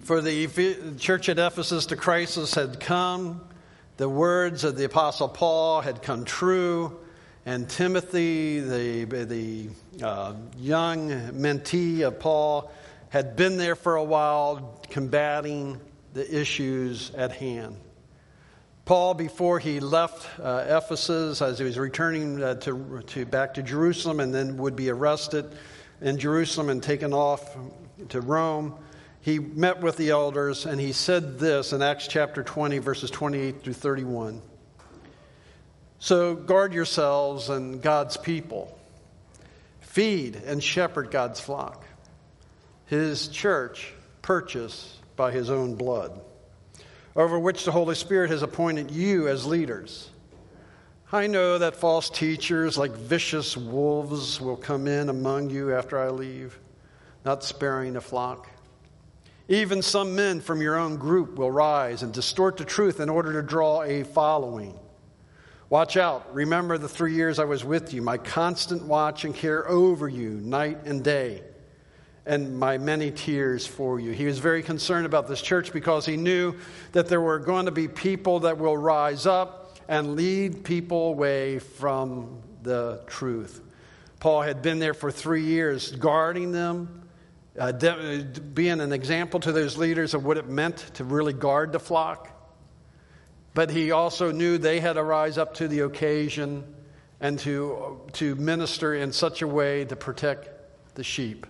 For the church at Ephesus, the crisis had come. The words of the Apostle Paul had come true. And Timothy, the young mentee of Paul, had been there for a while combating the issues at hand. Paul, before he left Ephesus, as he was returning back to Jerusalem and then would be arrested in Jerusalem and taken off to Rome, he met with the elders and he said this in Acts chapter 20, verses 28 through 31. So guard yourselves and God's people. Feed and shepherd God's flock, His church purchased by His own blood, over which the Holy Spirit has appointed you as leaders. I know that false teachers like vicious wolves will come in among you after I leave, not sparing the flock. Even some men from your own group will rise and distort the truth in order to draw a following. Watch out. Remember the 3 years I was with you, my constant watch and care over you night and day, and my many tears for you. He was very concerned about this church because he knew that there were going to be people that will rise up and lead people away from the truth. Paul had been there for 3 years, guarding them, being an example to those leaders of what it meant to really guard the flock. But he also knew they had to rise up to the occasion and to minister in such a way to protect the sheep.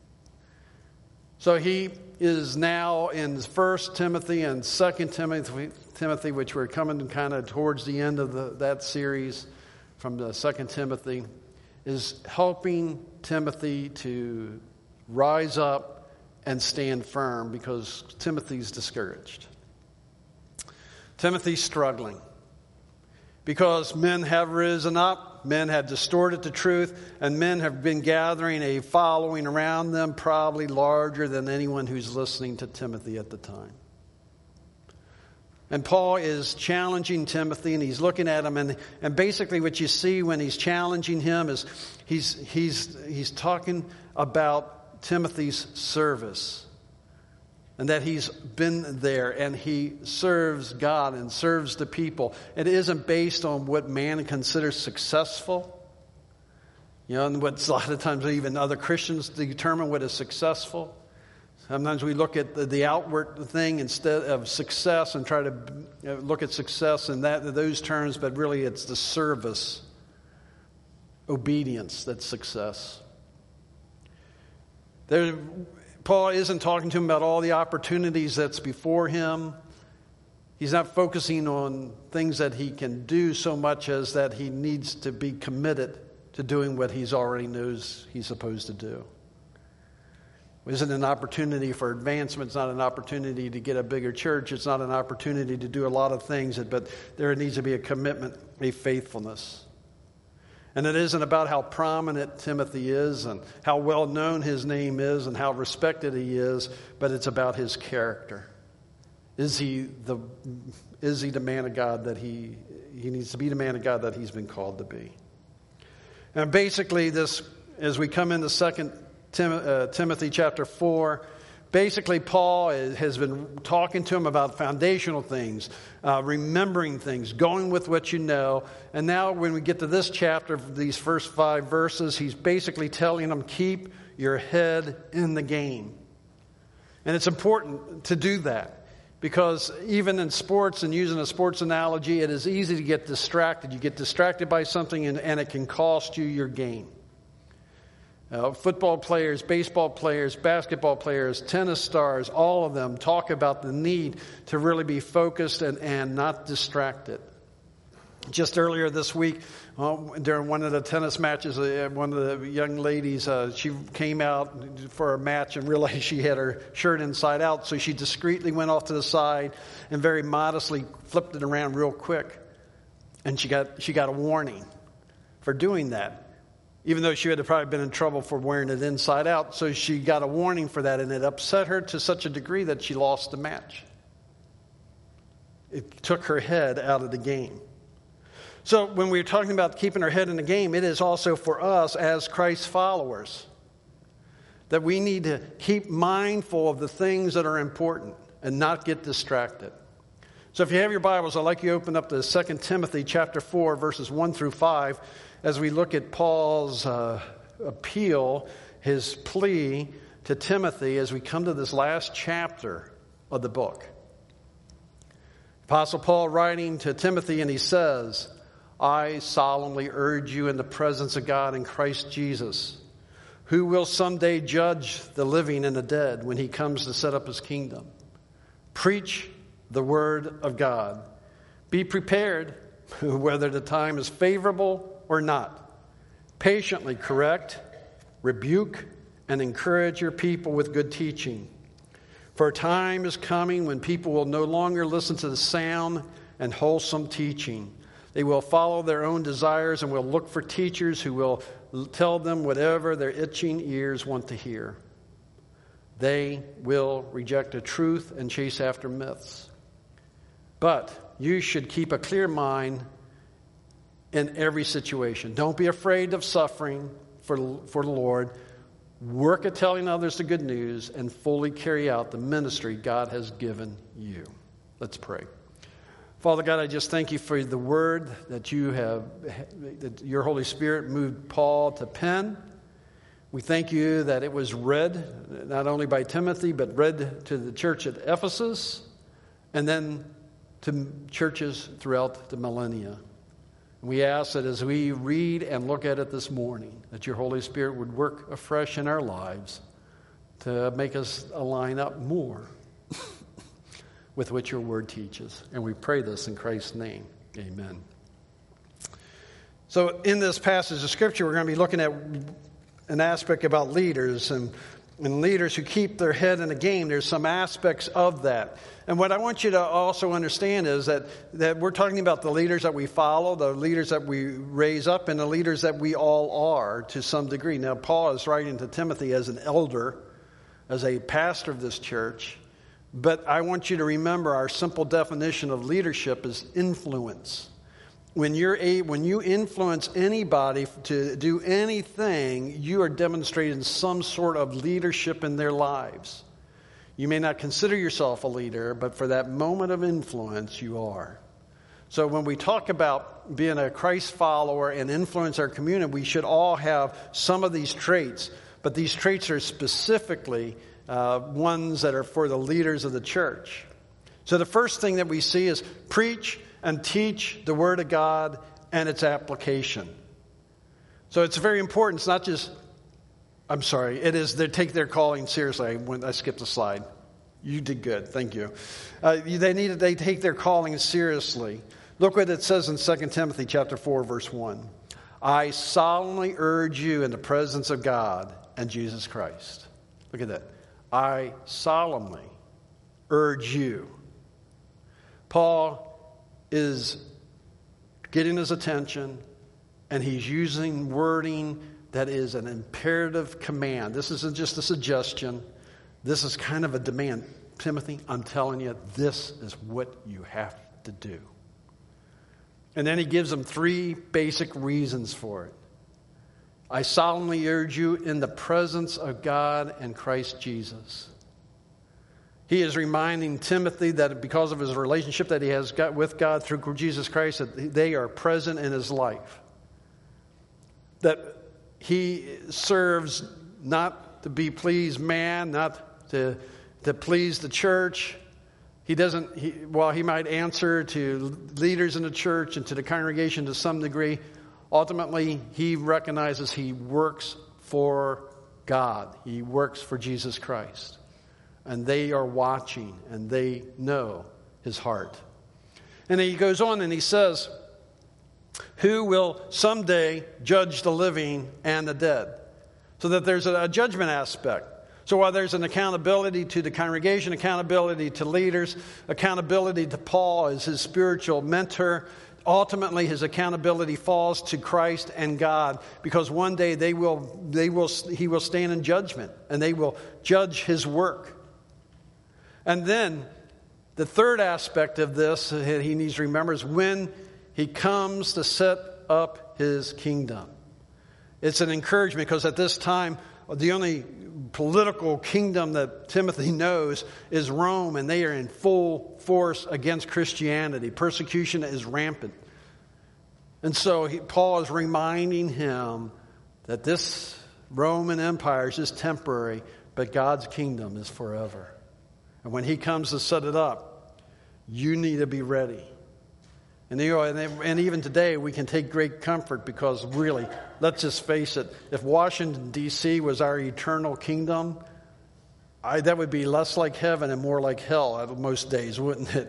So he is now in 1 Timothy and 2 Timothy, which we're coming kind of towards the end of that series from the 2 Timothy, is helping Timothy to rise up and stand firm because Timothy's discouraged. Timothy's struggling because men have risen up, men have distorted the truth, and men have been gathering a following around them probably larger than anyone who's listening to Timothy at the time. And Paul is challenging Timothy, and he's looking at him, and basically what you see when he's challenging him is he's talking about Timothy's service. And that he's been there and he serves God and serves the people. It isn't based on what man considers successful. You know, and what a lot of times even other Christians determine what is successful. Sometimes we look at the outward thing instead of success and try to look at success in those terms, but really it's the service, obedience that's success. Paul isn't talking to him about all the opportunities that's before him. He's not focusing on things that he can do so much as that he needs to be committed to doing what he's already knows he's supposed to do. It isn't an opportunity for advancement. It's not an opportunity to get a bigger church. It's not an opportunity to do a lot of things, but there needs to be a commitment, a faithfulness. And it isn't about how prominent Timothy is and how well known his name is and how respected he is, but it's about his character. Is he the man of God that he needs to be the man of God that he's been called to be? And basically this, as we come into 2 Timothy chapter 4, basically Paul has been talking to him about foundational things, remembering things, going with what you know. And now when we get to this chapter, these first 5 verses, he's basically telling them, keep your head in the game. And it's important to do that because even in sports, and using a sports analogy, it is easy to get distracted. You get distracted by something and it can cost you your game. Football players, baseball players, basketball players, tennis stars, all of them talk about the need to really be focused and not distracted. Just earlier this week, during one of the tennis matches, one of the young ladies, she came out for a match and realized she had her shirt inside out, so she discreetly went off to the side and very modestly flipped it around real quick. And she got a warning for doing that. Even though she had probably been in trouble for wearing it inside out. So she got a warning for that, and it upset her to such a degree that she lost the match. It took her head out of the game. So when we're talking about keeping our head in the game, it is also for us as Christ followers. that we need to keep mindful of the things that are important and not get distracted. So if you have your Bibles, I'd like you to open up to 2 Timothy chapter 4, verses 1 through 5, as we look at Paul's appeal, his plea to Timothy as we come to this last chapter of the book. Apostle Paul writing to Timothy, and he says, I solemnly urge you in the presence of God in Christ Jesus, who will someday judge the living and the dead when he comes to set up his kingdom. Preach the word of God. Be prepared, whether the time is favorable or not. Patiently correct, rebuke, and encourage your people with good teaching. For a time is coming when people will no longer listen to the sound and wholesome teaching. They will follow their own desires and will look for teachers who will tell them whatever their itching ears want to hear. They will reject the truth and chase after myths. But you should keep a clear mind in every situation. Don't be afraid of suffering for the Lord. Work at telling others the good news and fully carry out the ministry God has given you. Let's pray. Father God, I just thank you for the word that that your Holy Spirit moved Paul to pen. We thank you that it was read not only by Timothy, but read to the church at Ephesus and then to churches throughout the millennia. We ask that as we read and look at it this morning, that your Holy Spirit would work afresh in our lives to make us align up more with what your word teaches. And we pray this in Christ's name. Amen. So in this passage of Scripture, we're going to be looking at an aspect about leaders and leaders who keep their head in the game. There's some aspects of that. And what I want you to also understand is that we're talking about the leaders that we follow, the leaders that we raise up, and the leaders that we all are to some degree. Now, Paul is writing to Timothy as an elder, as a pastor of this church. But I want you to remember our simple definition of leadership is influence. When you influence anybody to do anything, you are demonstrating some sort of leadership in their lives. You may not consider yourself a leader, but for that moment of influence, you are. So when we talk about being a Christ follower and influence our community, we should all have some of these traits. But these traits are specifically ones that are for the leaders of the church. So the first thing that we see is preach and teach the Word of God and its application. So it's very important. It's not just, it is they take their calling seriously. I skipped a slide. You did good. Thank you. They take their calling seriously. Look what it says in 2 Timothy chapter 4, verse 1. I solemnly urge you in the presence of God and Jesus Christ. Look at that. I solemnly urge you. Paul is getting his attention, and he's using wording that is an imperative command. This isn't just a suggestion. This is kind of a demand. Timothy, I'm telling you, this is what you have to do. And then he gives them three basic reasons for it. I solemnly urge you in the presence of God and Christ Jesus. He is reminding Timothy that because of his relationship that he has got with God through Jesus Christ, that they are present in his life. That he serves not to be pleased man, not to please the church. While he might answer to leaders in the church and to the congregation to some degree, ultimately he recognizes he works for God. He works for Jesus Christ. And they are watching, and they know his heart. And then he goes on and he says, who will someday judge the living and the dead? So that there's a judgment aspect. So while there's an accountability to the congregation, accountability to leaders, accountability to Paul as his spiritual mentor, ultimately his accountability falls to Christ and God, because one day he will stand in judgment, and they will judge his work. And then the third aspect of this he needs to remember is when he comes to set up his kingdom. It's an encouragement, because at this time the only political kingdom that Timothy knows is Rome, and they are in full force against Christianity. Persecution is rampant. And so Paul is reminding him that this Roman Empire is just temporary, but God's kingdom is forever. And when he comes to set it up, you need to be ready. And even today we can take great comfort because really, let's just face it, if Washington, D.C. was our eternal kingdom, that would be less like heaven and more like hell most days, wouldn't it?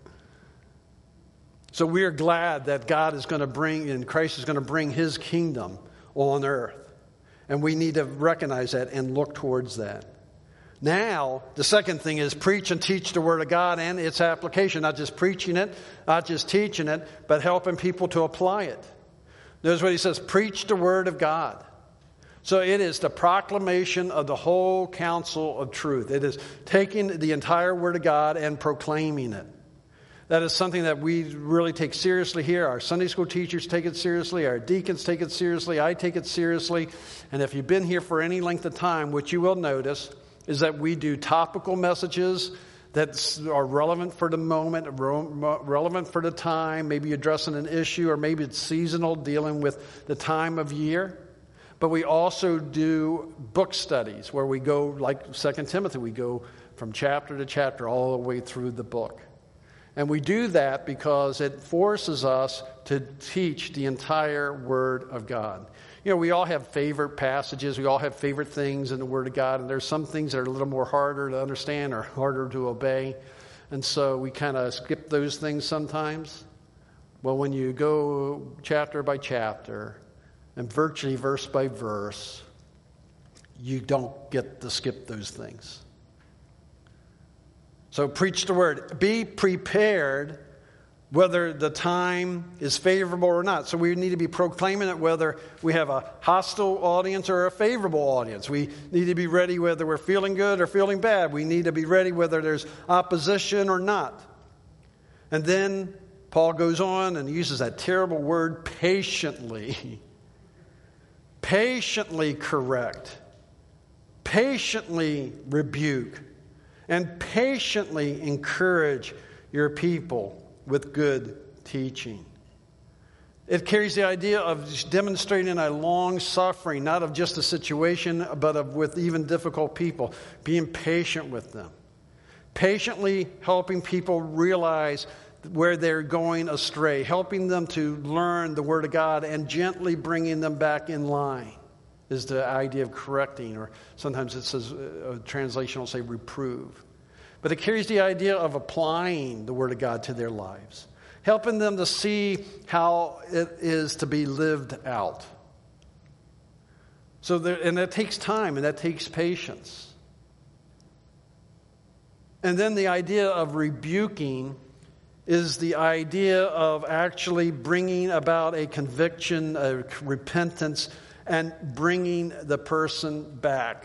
So we are glad that God is going to bring, and Christ is going to bring his kingdom on earth. And we need to recognize that and look towards that. Now, the second thing is preach and teach the Word of God and its application. Not just preaching it, not just teaching it, but helping people to apply it. Notice what he says, preach the Word of God. So it is the proclamation of the whole counsel of truth. It is taking the entire Word of God and proclaiming it. That is something that we really take seriously here. Our Sunday school teachers take it seriously. Our deacons take it seriously. I take it seriously. And if you've been here for any length of time, what you will notice is that we do topical messages that are relevant for the moment, relevant for the time, maybe addressing an issue, or maybe it's seasonal, dealing with the time of year. But we also do book studies where we go, like 2 Timothy, we go from chapter to chapter all the way through the book. And we do that because it forces us to teach the entire Word of God. You know, we all have favorite passages. We all have favorite things in the Word of God. And there's some things that are a little more harder to understand or harder to obey. And so we kind of skip those things sometimes. Well, when you go chapter by chapter and virtually verse by verse, you don't get to skip those things. So preach the Word. Be prepared whether the time is favorable or not. So we need to be proclaiming it whether we have a hostile audience or a favorable audience. We need to be ready whether we're feeling good or feeling bad. We need to be ready whether there's opposition or not. And then Paul goes on and uses that terrible word, patiently. Patiently correct. Patiently rebuke. And patiently encourage your people with good teaching. It carries the idea of demonstrating a long suffering, not of just a situation, but with even difficult people. Being patient with them. Patiently helping people realize where they're going astray. Helping them to learn the Word of God and gently bringing them back in line is the idea of correcting, or sometimes it says, a translation will say reprove. But it carries the idea of applying the Word of God to their lives. Helping them to see how it is to be lived out. And that takes time and that takes patience. And then the idea of rebuking is the idea of actually bringing about a conviction, a repentance, and bringing the person back.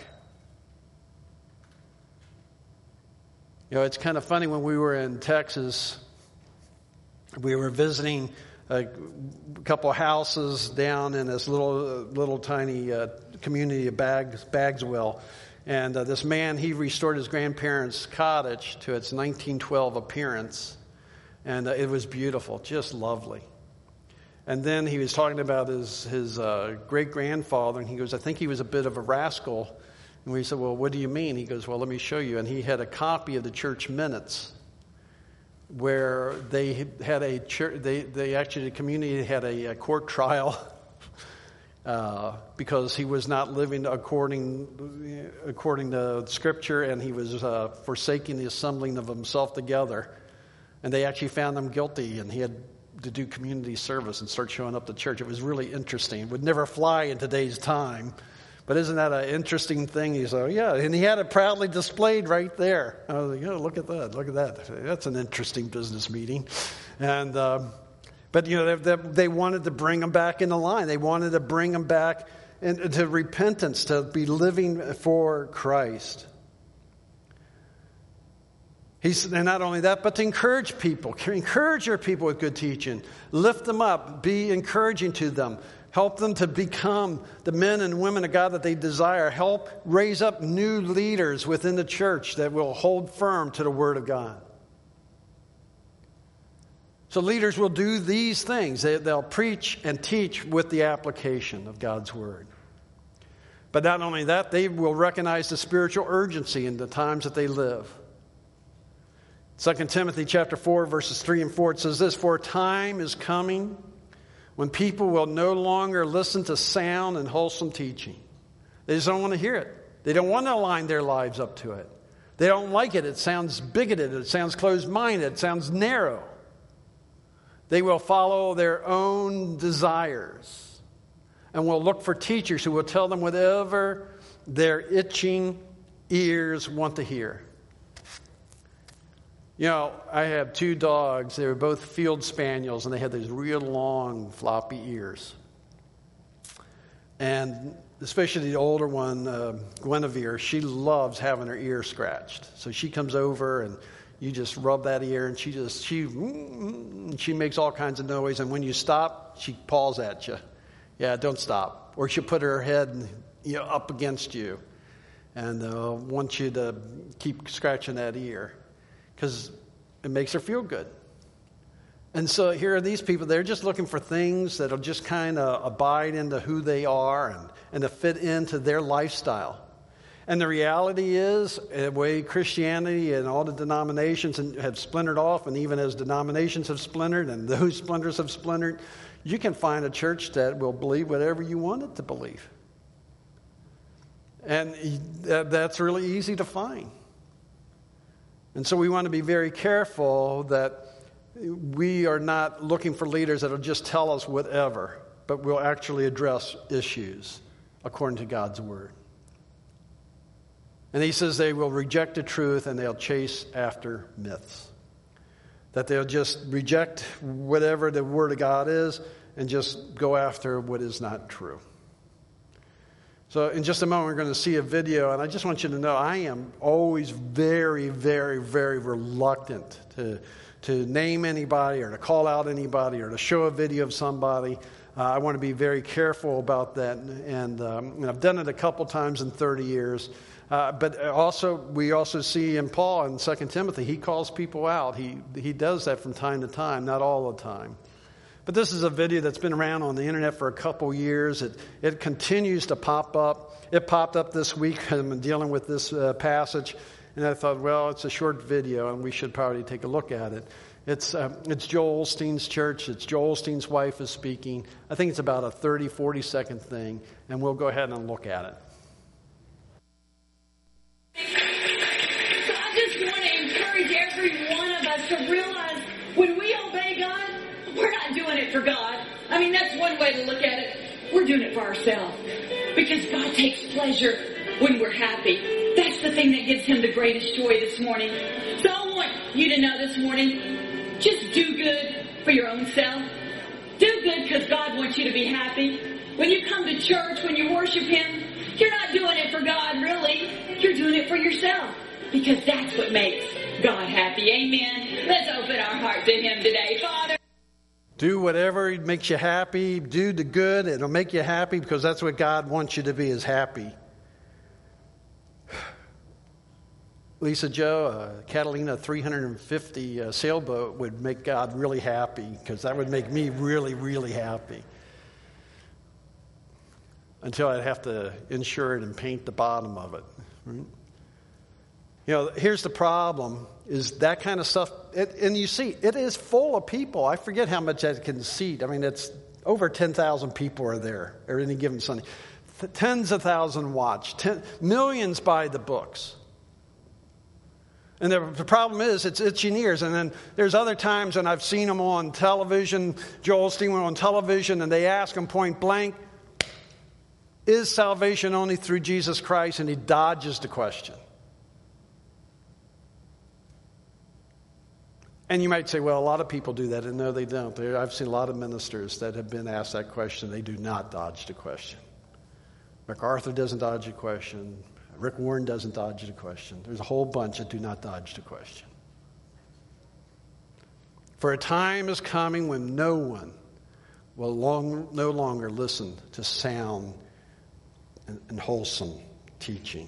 You know, it's kind of funny, when we were in Texas, we were visiting a couple of houses down in this little tiny community of Bagswell. And this man, he restored his grandparents' cottage to its 1912 appearance. And it was beautiful, just lovely. And then he was talking about his great-grandfather, and he goes, I think he was a bit of a rascal. And we said, well, what do you mean? He goes, well, let me show you. And he had a copy of the church minutes where they had a church, the community had a court trial because he was not living according to Scripture, and he was forsaking the assembling of himself together. And they actually found him guilty, and he had to do community service and start showing up to church. It was really interesting. It would never fly in today's time. But isn't that an interesting thing? He said, yeah, and he had it proudly displayed right there. I was like, oh, look at that. That's an interesting business meeting. And but you know, they wanted to bring him back into line. They wanted to bring him back into repentance, to be living for Christ. And not only that, but to encourage people. Encourage your people with good teaching. Lift them up. Be encouraging to them. Help them to become the men and women of God that they desire. Help raise up new leaders within the church that will hold firm to the Word of God. So leaders will do these things. They'll preach and teach with the application of God's Word. But not only that, they will recognize the spiritual urgency in the times that they live. 2 Timothy chapter 4, verses 3 and 4, it says this, "For a time is coming when people will no longer listen to sound and wholesome teaching." They just don't want to hear it. They don't want to align their lives up to it. They don't like it. It sounds bigoted. It sounds closed-minded. It sounds narrow. They will follow their own desires and will look for teachers who will tell them whatever their itching ears want to hear. You know, I have two dogs. They were both field spaniels, and they had these real long, floppy ears. And especially the older one, Guinevere, she loves having her ear scratched. So she comes over, and you just rub that ear, and she makes all kinds of noise. And when you stop, she paws at you. Yeah, don't stop. Or she'll put her head up against you and wants you to keep scratching that ear, because it makes her feel good. And so here are these people, they're just looking for things that'll just kind of abide into who they are and to fit into their lifestyle. And the reality is, the way Christianity and all the denominations have splintered off, and even as denominations have splintered and those splinters have splintered, you can find a church that will believe whatever you want it to believe. And that's really easy to find. And so we want to be very careful that we are not looking for leaders that will just tell us whatever, but will actually address issues according to God's Word. And he says they will reject the truth and they'll chase after myths. That they'll just reject whatever the Word of God is and just go after what is not true. So in just a moment, we're going to see a video, and I just want you to know I am always very, very, very reluctant to name anybody or to call out anybody or to show a video of somebody. I want to be very careful about that, and I've done it a couple times in 30 years. But also, we also see in Paul in 2 Timothy, he calls people out. He does that from time to time, not all the time. But this is a video that's been around on the internet for a couple years. It continues to pop up. It popped up this week. I've been dealing with this passage, and I thought, well, it's a short video, and we should probably take a look at it. It's Joel Osteen's church. It's Joel Osteen's wife is speaking. I think it's about a 30, 40-second thing, and we'll go ahead and look at it. So I just want to encourage every one of us to realize when we obey God, we're not doing it for God. I mean, that's one way to look at it. We're doing it for ourselves. Because God takes pleasure when we're happy. That's the thing that gives Him the greatest joy this morning. So I want you to know this morning, just do good for your own self. Do good because God wants you to be happy. When you come to church, when you worship Him, you're not doing it for God, really. You're doing it for yourself. Because that's what makes God happy. Amen. Let's open our heart to Him today. Father. Do whatever makes you happy. Do the good. It'll make you happy because that's what God wants you to be, is happy. Lisa Joe, Catalina 350 sailboat would make God really happy, because that would make me really, really happy. Until I'd have to insure it and paint the bottom of it. Right? You know, here's the problem, is that kind of stuff, and you see, it is full of people. I forget how much that can seat. I mean, it's over 10,000 people are there at any given Sunday. Tens of thousands watch. Millions buy the books. And the problem is, it's itching ears. And then there's other times when I've seen them on television. Joel Osteen went on television, and they ask him point blank, is salvation only through Jesus Christ? And he dodges the question. And you might say, well, a lot of people do that. And no, they don't. I've seen a lot of ministers that have been asked that question. They do not dodge the question. MacArthur doesn't dodge the question. Rick Warren doesn't dodge the question. There's a whole bunch that do not dodge the question. For a time is coming when no one will no longer listen to sound and wholesome teaching.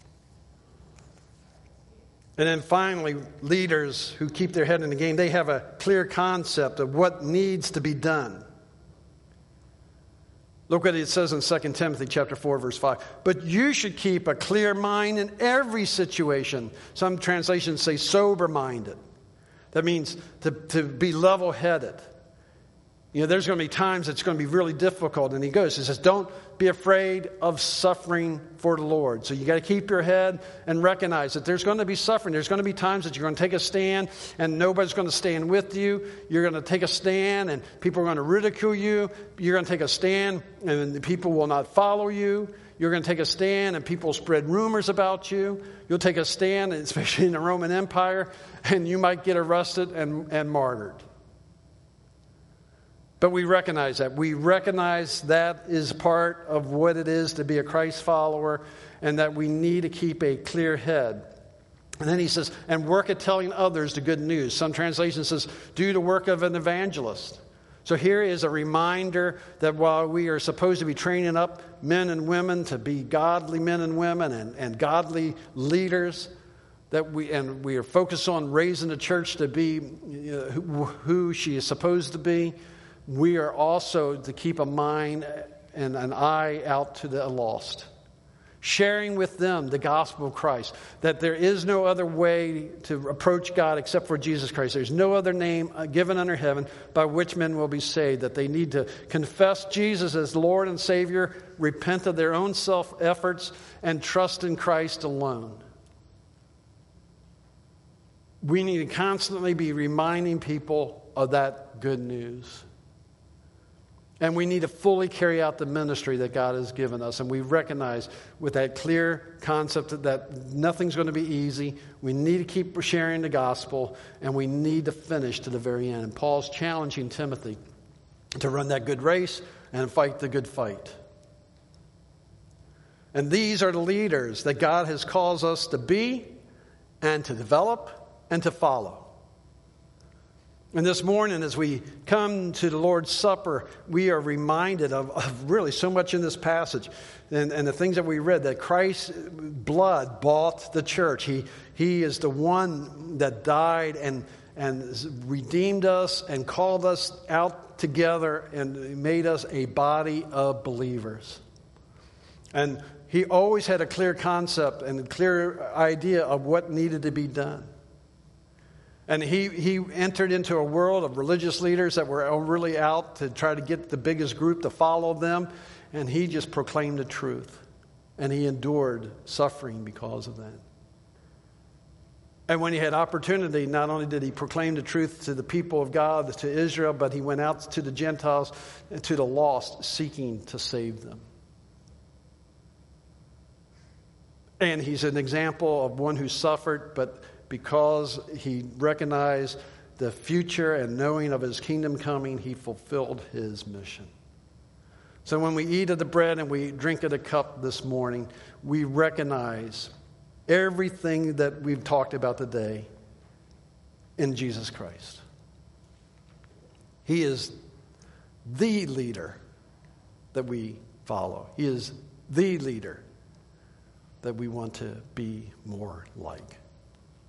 And then finally, leaders who keep their head in the game, they have a clear concept of what needs to be done. Look what it says in 2 Timothy chapter 4, verse 5. But you should keep a clear mind in every situation. Some translations say sober-minded. That means to be level-headed. You know, there's going to be times it's going to be really difficult. And he says, don't be afraid of suffering for the Lord. So you got to keep your head and recognize that there's going to be suffering. There's going to be times that you're going to take a stand and nobody's going to stand with you. You're going to take a stand and people are going to ridicule you. You're going to take a stand and the people will not follow you. You're going to take a stand and people spread rumors about you. You'll take a stand, especially in the Roman Empire, and you might get arrested and martyred. But we recognize that. We recognize that is part of what it is to be a Christ follower and that we need to keep a clear head. And then he says, and work at telling others the good news. Some translation says, do the work of an evangelist. So here is a reminder that while we are supposed to be training up men and women to be godly men and women and godly leaders, that we are focused on raising the church to be who she is supposed to be, we are also to keep a mind and an eye out to the lost. Sharing with them the gospel of Christ. That there is no other way to approach God except for Jesus Christ. There's no other name given under heaven by which men will be saved. That they need to confess Jesus as Lord and Savior, repent of their own self-efforts, and trust in Christ alone. We need to constantly be reminding people of that good news. And we need to fully carry out the ministry that God has given us. And we recognize with that clear concept that nothing's going to be easy. We need to keep sharing the gospel. And we need to finish to the very end. And Paul's challenging Timothy to run that good race and fight the good fight. And these are the leaders that God has called us to be and to develop and to follow. And this morning, as we come to the Lord's Supper, we are reminded of really so much in this passage and the things that we read, that Christ's blood bought the church. He is the one that died and redeemed us and called us out together and made us a body of believers. And he always had a clear concept and a clear idea of what needed to be done. And he entered into a world of religious leaders that were really out to try to get the biggest group to follow them. And he just proclaimed the truth. And he endured suffering because of that. And when he had opportunity, not only did he proclaim the truth to the people of God, to Israel, but he went out to the Gentiles and to the lost, seeking to save them. And he's an example of one who suffered, but because he recognized the future and knowing of his kingdom coming, he fulfilled his mission. So when we eat of the bread and we drink of the cup this morning, we recognize everything that we've talked about today in Jesus Christ. He is the leader that we follow. He is the leader that we want to be more like.